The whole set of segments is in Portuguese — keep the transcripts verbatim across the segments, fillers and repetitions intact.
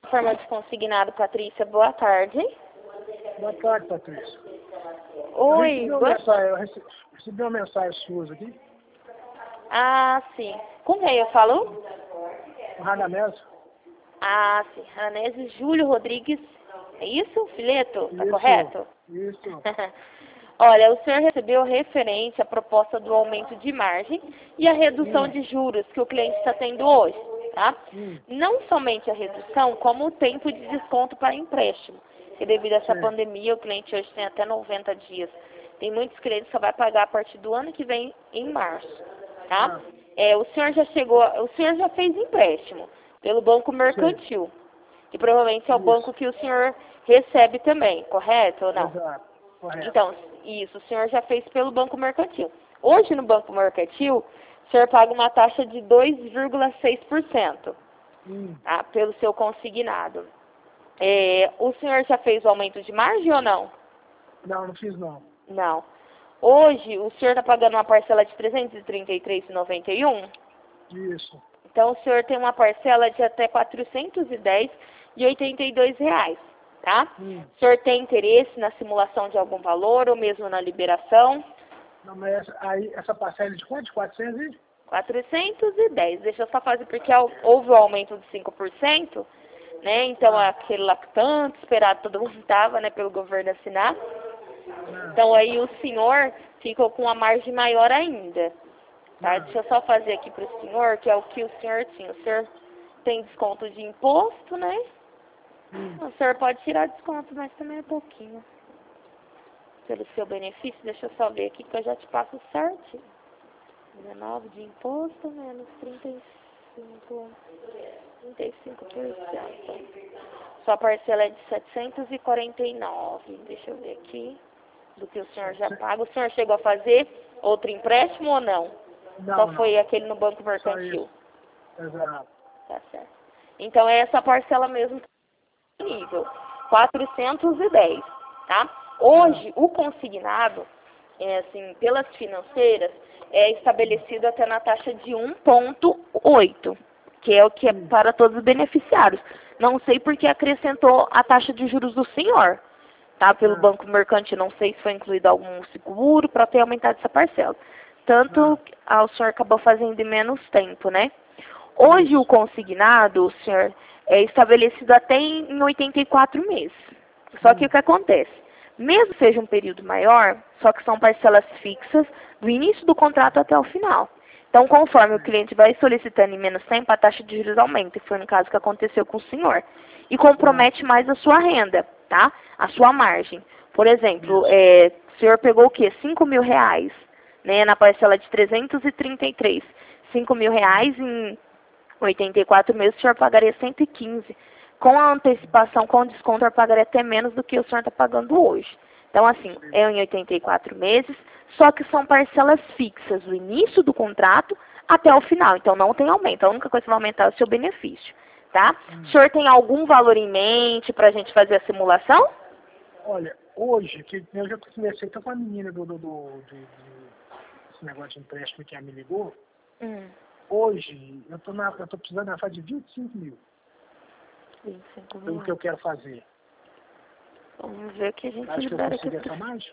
Forma de consignado, Patrícia, boa tarde. Boa tarde, Patrícia. Oi, eu recebi, uma boa... mensagem, eu recebi, recebi uma mensagem sua aqui, Ah, sim. Com quem eu falo? o Radamés. Ah, sim. Ranese Júlio Rodrigues. É isso, Fileto? Tá Isso, correto? isso. Olha, o senhor recebeu referente à proposta do aumento de margem e a redução Hum. de juros que o cliente está tendo hoje, tá? Hum. Não somente a redução, como o tempo de desconto para empréstimo. Porque devido a essa Sim. pandemia, o cliente hoje tem até noventa dias. Tem muitos clientes que só vai pagar a partir do ano que vem, em março, tá? Ah. É, o senhor já chegou, o senhor já fez empréstimo pelo Banco Mercantil, que provavelmente é o Isso. banco que o senhor recebe também, correto ou não? Exato, correto. Então, isso, o senhor já fez pelo Banco Mercantil. Hoje, no Banco Mercantil, o senhor paga uma taxa de dois vírgula seis por cento, Hum. tá, pelo seu consignado. É, o senhor já fez o aumento de margem ou não? Não, não fiz não. Não. Hoje, o senhor está pagando uma parcela de trezentos e trinta e três reais e noventa e um centavos. Isso. Então, o senhor tem uma parcela de até quatrocentos e dez reais e oitenta e dois centavos, tá? Hum. O senhor tem interesse na simulação de algum valor ou mesmo na liberação? Não, mas essa, aí, essa parcela de quanto? quatrocentos e? quatrocentos e dez. Deixa eu só fazer, porque houve o aumento de cinco por cento, né? Então, Ah. aquele lá que tanto esperado, todo mundo estava, né, pelo governo assinar. Ah. Então, aí o senhor ficou com uma margem maior ainda. Tá? Ah. Deixa eu só fazer aqui para o senhor, que é o que o senhor tinha. O senhor tem desconto de imposto, né? Hum. O senhor pode tirar desconto, mas também é pouquinho. Pelo seu benefício, deixa eu só ver aqui que eu já te passo certinho. dezenove de imposto, menos trinta e cinco, trinta e cinco por cento. Sua parcela é de setecentos e quarenta e nove. Deixa eu ver aqui. Do que o senhor já paga. O senhor chegou a fazer outro empréstimo ou não? Não, Só não. foi aquele no Banco Só Mercantil. isso. Exato. Tá certo. Então, é essa parcela mesmo nível, quatrocentos e dez, tá? Hoje, o consignado, é, assim, pelas financeiras, é estabelecido até na taxa de um vírgula oito, que é o que é Hum. para todos os beneficiários. Não sei porque acrescentou a taxa de juros do senhor, tá? Pelo Ah. Banco Mercantil, não sei se foi incluído algum seguro para ter aumentado essa parcela. Tanto ah. o senhor acabou fazendo em menos tempo, né? Hoje o consignado, o senhor, é estabelecido até em oitenta e quatro meses. Só que Hum. o que acontece? Mesmo que seja um período maior, só que são parcelas fixas do início do contrato até o final. Então, conforme o cliente vai solicitando em menos tempo, a taxa de juros aumenta, e foi no caso que aconteceu com o senhor. E compromete mais a sua renda, tá? A sua margem. Por exemplo, é, o senhor pegou o quê? cinco mil reais, né, na parcela de trezentos e trinta e três. cinco mil reais em oitenta e quatro meses, o senhor pagaria cento e quinze. Com a antecipação, com o desconto, o senhor pagaria até menos do que o senhor está pagando hoje. Então, assim, é em oitenta e quatro meses, só que são parcelas fixas do início do contrato até o final. Então, não tem aumento. A única coisa que vai aumentar é o seu benefício, tá? Hum. O senhor tem algum valor em mente para a gente fazer a simulação? Olha, hoje, que eu já conversei até com a menina do, do, do, do, do esse negócio de empréstimo que ela me ligou. Hum. Hoje, eu tô, na, eu tô precisando na faixa de vinte e cinco mil. vinte e cinco Pelo mil. que eu quero fazer. Vamos ver o que a gente Acho que eu libera aqui. consigo essa Pra... margem?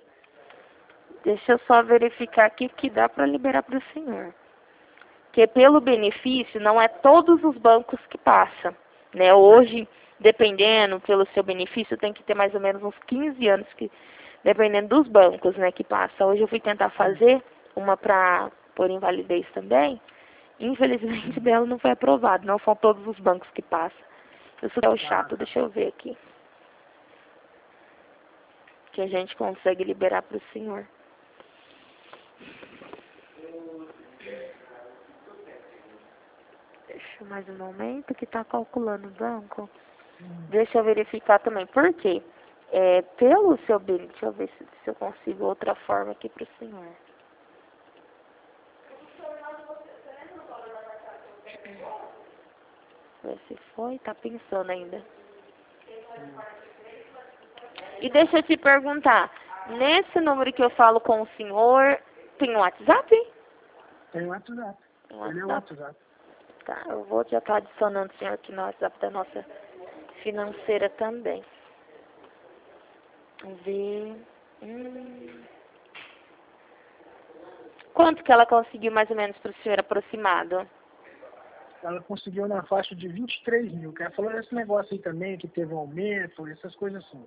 Deixa eu só verificar aqui que dá para liberar para o senhor. Porque pelo benefício, não é todos os bancos que passam, né? Hoje, dependendo pelo seu benefício, tem que ter mais ou menos uns quinze anos, que, dependendo dos bancos, né, que passa. Hoje eu fui tentar fazer uma para por invalidez também. Infelizmente, dela não foi aprovado. Não são todos os bancos que passam. Isso é o chato, deixa eu ver aqui. Que a gente consegue liberar para o senhor. Deixa mais um momento que está calculando o banco. Hum. Deixa eu verificar também. Por quê? É, pelo seu bem, deixa eu ver se, se eu consigo outra forma aqui para o senhor. Ver se foi, tá pensando ainda. Hum. E deixa eu te perguntar, nesse número que eu falo com o senhor, tem um WhatsApp? Tem o WhatsApp. Tem um Ele é o WhatsApp? WhatsApp. Tá, eu vou já estar adicionando o senhor aqui no WhatsApp da nossa financeira também. Vamos ver. Hum. Quanto que ela conseguiu mais ou menos para o senhor aproximado? Ela conseguiu na faixa de vinte e três mil, que ela falou esse negócio aí também, que teve um aumento, essas coisas assim.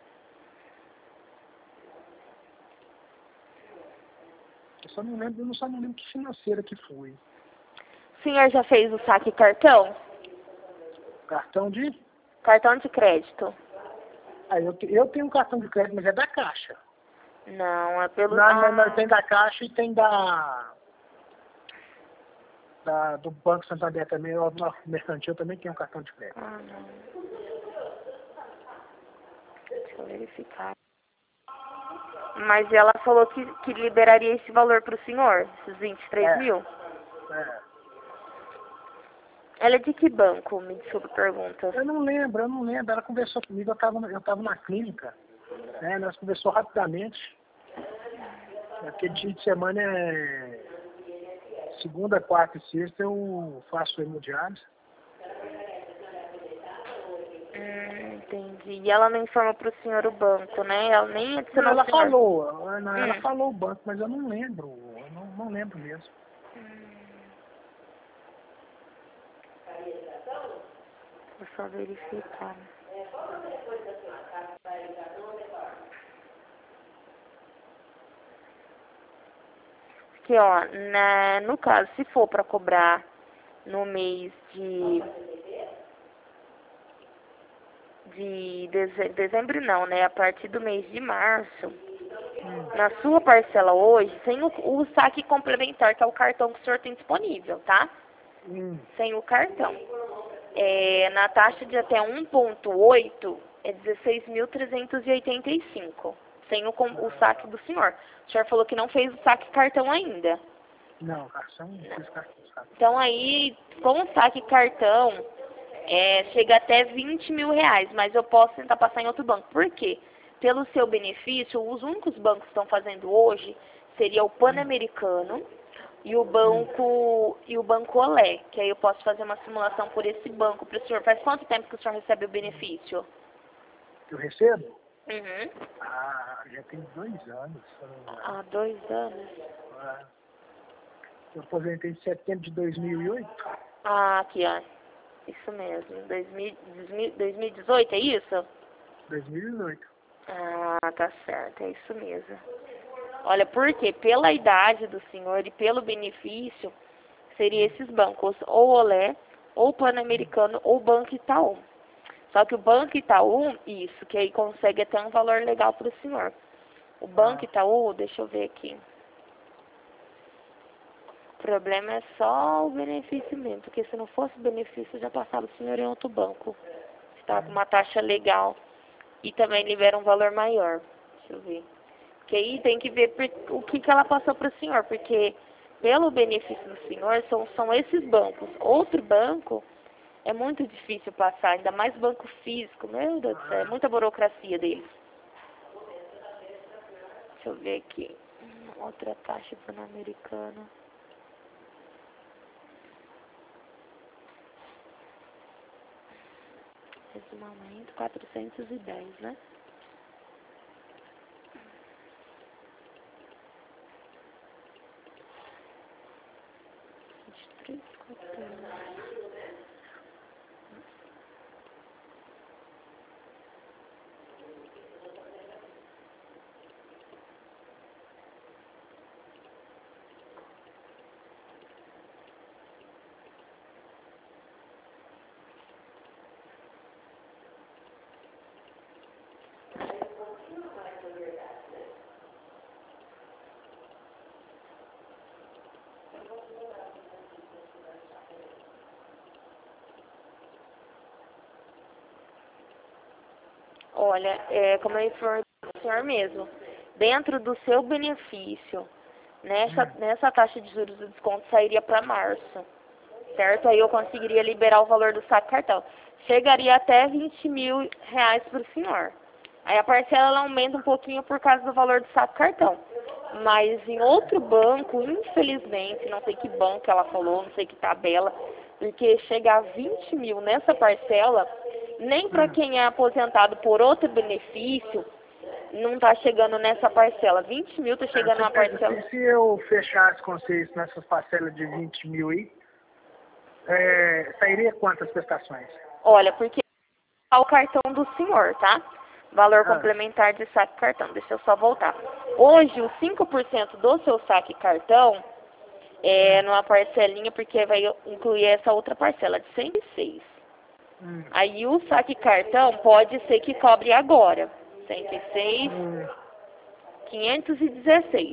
Eu só não lembro, eu não só não lembro que financeira que foi. O senhor já fez o saque cartão? Cartão de? Cartão de crédito. Ah, eu, te- eu tenho um cartão de crédito, mas é da Caixa. Não, é pelo... Não, ah, não, não, tem da Caixa e tem da, da do Banco Santander também, o mercantil também tem um cartão de crédito. ah, não. Deixa eu verificar. Mas ela falou que, que liberaria esse valor para o senhor, esses vinte e três É. mil? É. Ela é de que banco? Me desculpa a pergunta. Eu não lembro, eu não lembro. Ela conversou comigo, eu estava eu tava na clínica, né? Nós conversou rapidamente. Aquele dia de semana é segunda, quarta e sexta eu faço hemodiálise. Hum, entendi. E ela não informa para o senhor o banco, né? Ela nem Não, adicionou ela o senhor. falou, ela, ela Hum. falou o banco, mas eu não lembro, eu não, não lembro mesmo. Vou só verificar. Porque, ó, na, no caso, se for para cobrar no mês de... de deze- dezembro não, né? A partir do mês de março, Hum, na sua parcela hoje, sem o, o saque complementar, que é o cartão que o senhor tem disponível, tá? hum, Sem o cartão. É, na taxa de até um ponto oito, é dezesseis mil trezentos e oitenta e cinco, sem o, com- o saque do senhor. O senhor falou que não fez o saque cartão ainda. não, cartão, não fiz cartão, sabe? Então aí, com o saque cartão, é, chega até vinte mil reais, mas eu posso tentar passar em outro banco. Por quê? Pelo seu benefício, os únicos bancos que estão fazendo hoje seria o Pan-Americano e o banco e o Banco Olé, que aí eu posso fazer uma simulação por esse banco para o senhor. Faz quanto tempo que o senhor recebe o benefício? Eu recebo? Uhum. Ah, já tem dois anos. se eu não me engano. Há dois anos. Ah, eu aposentei em setembro de dois mil e oito. Ah, aqui, ó. Isso mesmo. dois mil, dois mil e dezoito, é isso? dois mil e oito. Ah, tá certo, é isso mesmo. Olha, porque pela idade do senhor e pelo benefício, seria esses bancos, ou Olé, ou Pan-Americano, ou Banco Itaú. Só que o Banco Itaú, isso, que aí consegue até um valor legal para o senhor. O Banco Itaú, deixa eu ver aqui. O problema é só o benefício mesmo, porque se não fosse o benefício, já passava o senhor em outro banco. Está com uma taxa legal e também libera um valor maior. Deixa eu ver. Porque aí tem que ver por- o que, que ela passou para o senhor, porque pelo benefício do senhor são, são esses bancos. Outro banco é muito difícil passar, ainda mais banco físico. Meu Deus do céu, é muita burocracia deles. Deixa eu ver aqui. Hum, Outra taxa pan-americana. Esse momento, quatrocentos e dez, né? vinte e três, quatorze. Olha, é, como eu informei para o senhor mesmo, dentro do seu benefício, nessa, nessa taxa de juros do desconto sairia para março, certo? Aí eu conseguiria liberar o valor do saque cartão. Chegaria até vinte mil reais para o senhor. Aí a parcela ela aumenta um pouquinho por causa do valor do saque cartão. Mas em outro banco, infelizmente, não sei que banco ela falou, não sei que tabela, porque chegar a vinte mil nessa parcela, Nem para Hum. quem é aposentado por outro benefício, não está chegando nessa parcela. vinte mil está chegando na parcela. Se, se eu fechasse com vocês nessas parcelas de vinte mil aí, é, sairia quantas prestações? Olha, porque é o cartão do senhor, tá? Valor Ah. complementar de saque cartão. Deixa eu só voltar. Hoje, os cinco por cento do seu saque cartão é numa parcelinha, porque vai incluir essa outra parcela de cento e seis. Hum. Aí o saque cartão pode ser que cobre agora. cento e seis, Hum. quinhentos e dezesseis.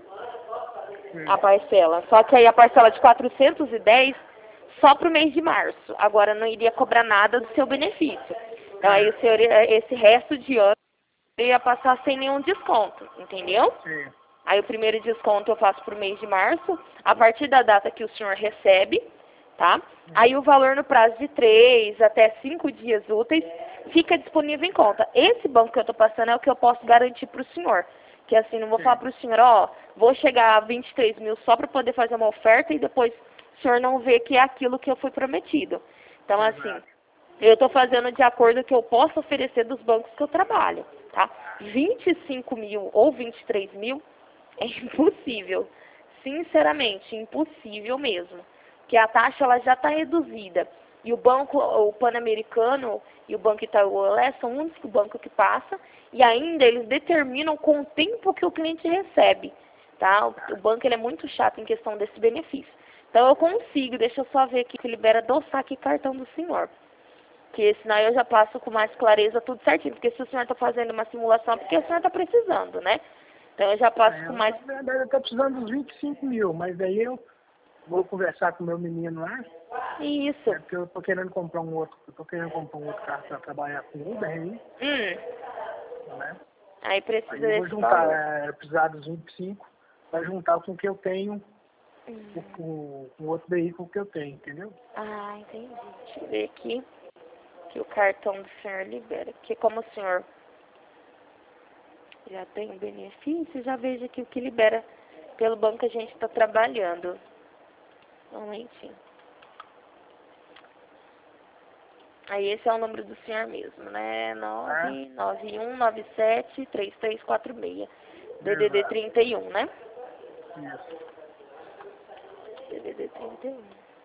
Hum. A parcela. Só que aí a parcela de quatrocentos e dez só para o mês de março. Agora não iria cobrar nada do seu benefício. Então aí o senhor, esse resto de ano ia passar sem nenhum desconto, entendeu? Sim. Aí o primeiro desconto eu faço para o mês de março, a partir da data que o senhor recebe, tá? Aí o valor no prazo de três até cinco dias úteis fica disponível em conta. Esse banco que eu estou passando é o que eu posso garantir para o senhor. Que assim, não vou Sim. falar para o senhor, ó, vou chegar a vinte e três mil só para poder fazer uma oferta e depois o senhor não vê que é aquilo que eu fui prometido. Então, Exato. assim, eu estou fazendo de acordo com o que eu posso oferecer dos bancos que eu trabalho, tá? vinte e cinco mil ou vinte e três mil é impossível. Sinceramente, impossível mesmo. Porque a taxa ela já está reduzida. E o banco, o Pan-Americano e o Banco Itaú são um dos bancos que passa e ainda eles determinam com o tempo que o cliente recebe. Tá? O, o banco ele é muito chato em questão desse benefício. Então eu consigo, deixa eu só ver aqui que libera do saque cartão do senhor. Que senão eu já passo com mais clareza tudo certinho. Porque se o senhor está fazendo uma simulação, é porque o senhor está precisando, né? Então eu já passo É, com mais... na verdade, eu estou precisando dos vinte e cinco mil, mas daí eu vou conversar com o meu menino lá, Isso. né, porque eu estou querendo comprar um outro, eu tô querendo comprar um outro carro para trabalhar com Uber aí, Hum. né? Aí precisa Aí eu vou desse juntar, valor. é, precisar dos vinte e cinco para juntar com o que eu tenho, Hum. com, com, com o outro veículo que eu tenho, entendeu? Ah, entendi. Deixa eu ver aqui que o cartão do senhor libera. Porque como o senhor já tem um benefício, já vejo aqui o que libera pelo banco que a gente está trabalhando. Um momentinho. Aí esse é o número do senhor mesmo, né? nove nove um nove sete três três quatro seis. D D D Exato. trinta e um, né? Isso. D D D trinta e um.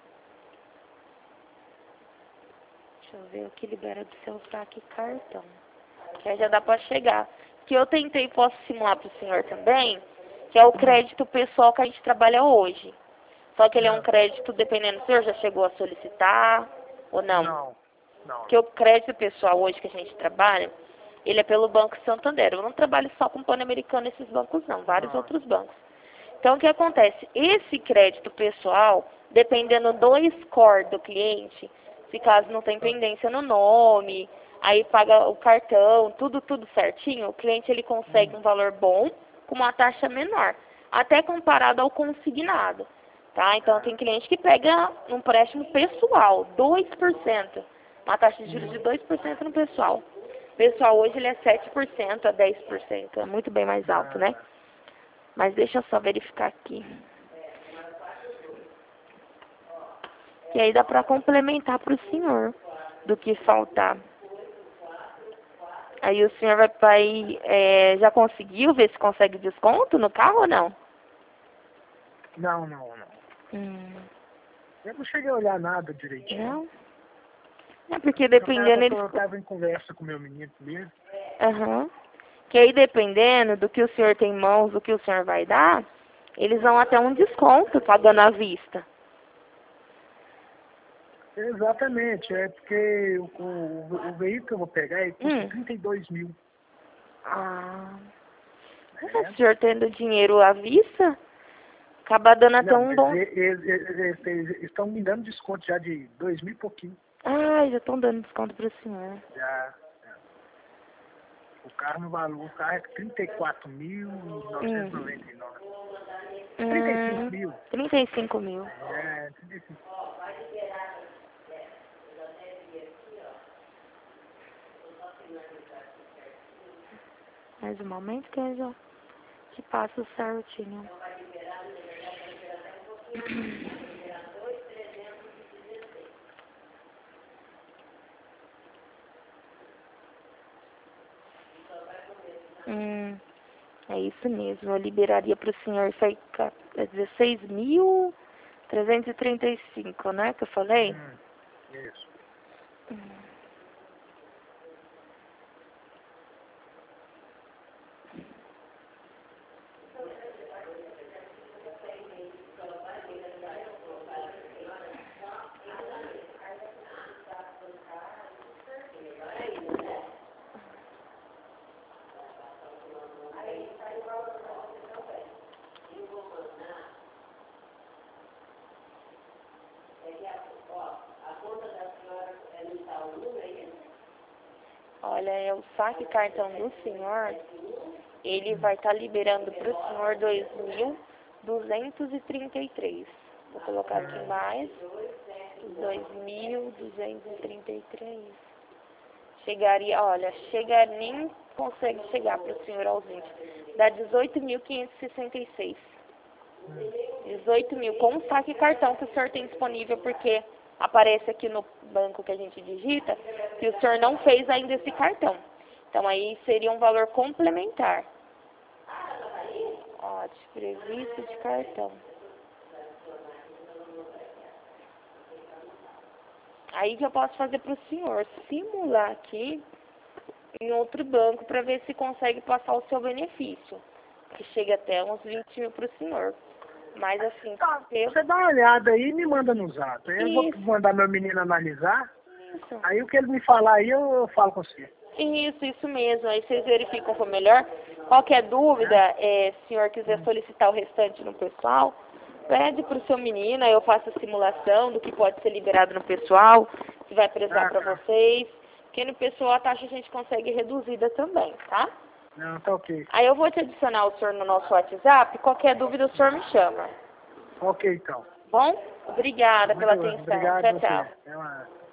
Deixa eu ver o que libera do seu saque cartão. Que aí já dá pra chegar. Que eu tentei, posso simular pro senhor também, que é o crédito pessoal que a gente trabalha hoje. Só que ele é um crédito, dependendo, o senhor já chegou a solicitar ou não? Não, não. Porque o crédito pessoal hoje que a gente trabalha, ele é pelo Banco Santander. Eu não trabalho só com o Pan-Americano nesses bancos não, vários Não. outros bancos. Então o que acontece? Esse crédito pessoal, dependendo do score do cliente, se caso não tem pendência no nome, aí paga o cartão, tudo, tudo certinho, o cliente ele consegue um valor bom com uma taxa menor, até comparado ao consignado. Tá? Então tem cliente que pega um empréstimo pessoal, dois por cento. Uma taxa de juros de dois por cento no pessoal. O pessoal hoje ele é sete por cento a dez por cento. É muito bem mais alto, né? Mas deixa eu só verificar aqui. E aí dá pra complementar pro senhor do que faltar. Aí o senhor vai, vai é, já conseguiu ver se consegue desconto no carro ou não? Não, não, não. Hum, Eu não cheguei a olhar nada direitinho. não? É porque dependendo eles... Eu estava em conversa com o meu menino primeiro. Aham. Que aí dependendo do que o senhor tem em mãos, do que o senhor vai dar, eles vão até um desconto pagando à vista. Exatamente, é porque o, o, o veículo que eu vou pegar ele custa Hum. trinta e dois mil. Ah. É. O senhor tendo dinheiro à vista, acaba dando até Não, um mas bom... eles, eles, eles estão me dando desconto já de dois mil e pouquinho. Ah, já estão dando desconto para o senhor. Já. O carro no valor, o carro é trinta e quatro mil novecentos e noventa e nove. Hum. trinta e cinco mil. trinta e cinco mil. É, trinta e cinco. Mais um momento que eu já te passo certinho. Hum, é isso mesmo. Eu liberaria para o senhor ficar dezesseis mil trezentos e trinta e cinco, né? Que eu falei? Hum, isso. Hum. Olha, é o saque cartão do senhor, ele vai estar liberando para o senhor dois mil duzentos e trinta e três. Vou colocar aqui mais, dois mil duzentos e trinta e três. Chegaria, olha, chega, nem consegue chegar para o senhor ausente. Dá dezoito mil quinhentos e sessenta e seis. dezoito mil com o saque cartão que o senhor tem disponível, porque aparece aqui no banco que a gente digita que o senhor não fez ainda esse cartão. Então aí seria um valor complementar. Ó, desprevisto de cartão. Aí que eu posso fazer para o senhor simular aqui em outro banco para ver se consegue passar o seu benefício, que chega até uns vinte mil para o senhor. Mas assim, Tá, eu... você dá uma olhada aí e me manda no zap. Aí eu vou Isso. mandar meu menino analisar. Isso. Aí o que ele me falar aí, eu, eu falo com você. Isso, isso mesmo. Aí vocês verificam for melhor. Qualquer dúvida, é, se o senhor quiser solicitar o restante no pessoal, pede para o seu menino, aí eu faço a simulação do que pode ser liberado no pessoal, se vai precisar Ah, para tá. vocês. Porque no pessoal a taxa a gente consegue reduzida também, tá? Não, tá ok. Aí eu vou te adicionar o senhor no nosso WhatsApp, qualquer dúvida o senhor me chama. Ok, então. Bom? Obrigada Muito pela atenção. obrigado a Tchau, você. tchau. Até mais.